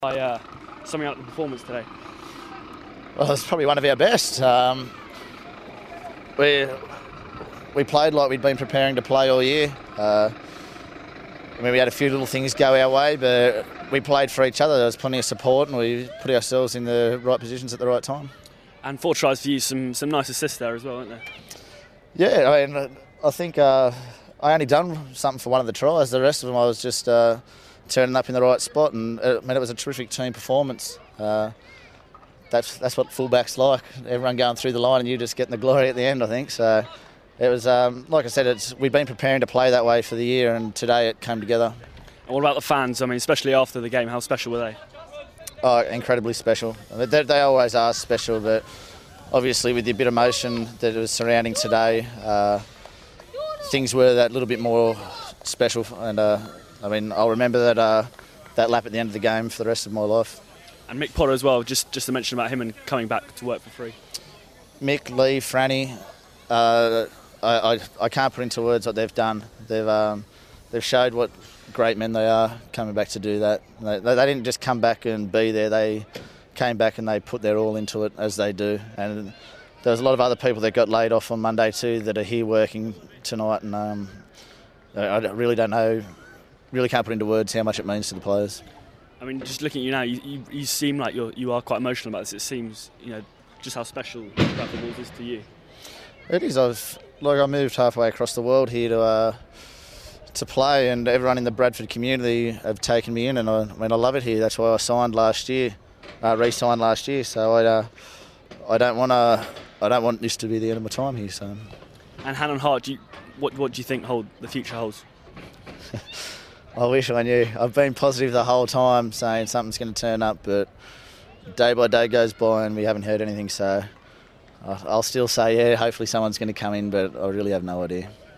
Summing up the performance today. Well, it's probably one of our best. We played like we'd been preparing to play all year. We had a few little things go our way, but we played for each other. There was plenty of support, and we put ourselves in the right positions at the right time. And 4 tries for you, some nice assists there as well, weren't there? Yeah, I think I only done something for one of the tries. The rest of them I was just turning up in the right spot, and it was a terrific team performance. That's what fullback's like. Everyone going through the line and you just getting the glory at the end, I think. So it was, like I said, we've been preparing to play that way for the year, and today it came together. And what about the fans? I mean, especially after the game, how special were they? Oh, incredibly special. They always are special, but obviously with the bit of emotion that was surrounding today, things were that little bit more special. And I'll remember that lap at the end of the game for the rest of my life. And Mick Potter as well, just to mention about him and coming back to work for free. Mick, Lee, Franny, I can't put into words what they've done. They've showed what great men they are coming back to do that. They didn't just come back and be there. They came back and they put their all into it, as they do. And there was a lot of other people that got laid off on Monday too that are here working tonight. And I really don't know, really can't put into words how much it means to the players. I mean, just looking at you now, you seem like you are quite emotional about this. It seems, just how special rugby balls is to you. It is. I moved halfway across the world here to play, and everyone in the Bradford community have taken me in, and I love it here. That's why I re-signed last year. So I don't want this to be the end of my time here. So. And hand on heart, what do you think the future holds? I wish I knew. I've been positive the whole time, saying something's going to turn up, but day by day goes by and we haven't heard anything. So I'll still say, yeah, hopefully someone's going to come in, but I really have no idea.